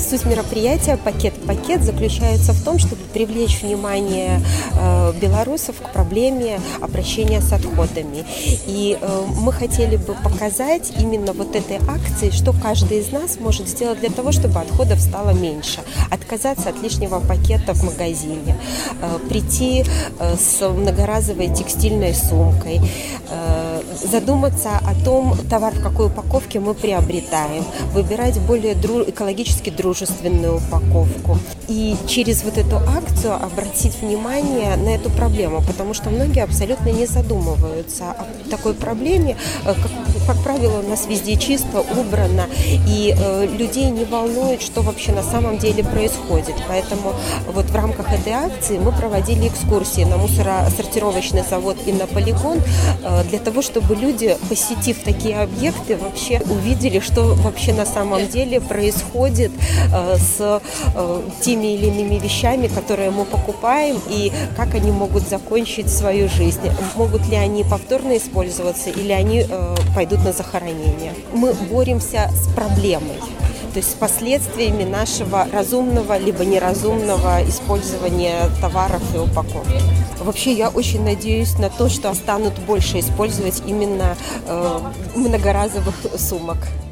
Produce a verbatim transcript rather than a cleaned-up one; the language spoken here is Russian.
Суть мероприятия «Пакет в пакет» заключается в том, чтобы привлечь внимание э, белорусов к проблеме обращения с отходами. И э, мы хотели бы показать именно вот этой акцией, что каждый из нас может сделать для того, чтобы отходов стало меньше. Отказаться от лишнего пакета в магазине, э, прийти э, с многоразовой текстильной сумкой, э, задуматься о том, товар в какой упаковке мы приобретаем, выбирать более дру- экологически дружественную упаковку. И через вот эту акцию обратить внимание на эту проблему, потому что многие абсолютно не задумываются о такой проблеме. Как, как правило, у нас везде чисто, убрано, и э, людей не волнует, что вообще на самом деле происходит. Поэтому вот в рамках этой акции мы проводили экскурсии на мусоросортировочный завод и на полигон э, для того, чтобы люди, посетив такие объекты, вообще увидели, что вообще на самом деле происходит э, с э, теми или иными вещами, которые мы покупаем, и как они могут закончить свою жизнь. Могут ли они повторно использоваться или они э, пойдут на захоронение. Мы боремся с проблемой, то есть с последствиями нашего разумного либо неразумного использования товаров и упаковки. Вообще я очень надеюсь на то, что станут больше использовать именно э, многоразовых сумок.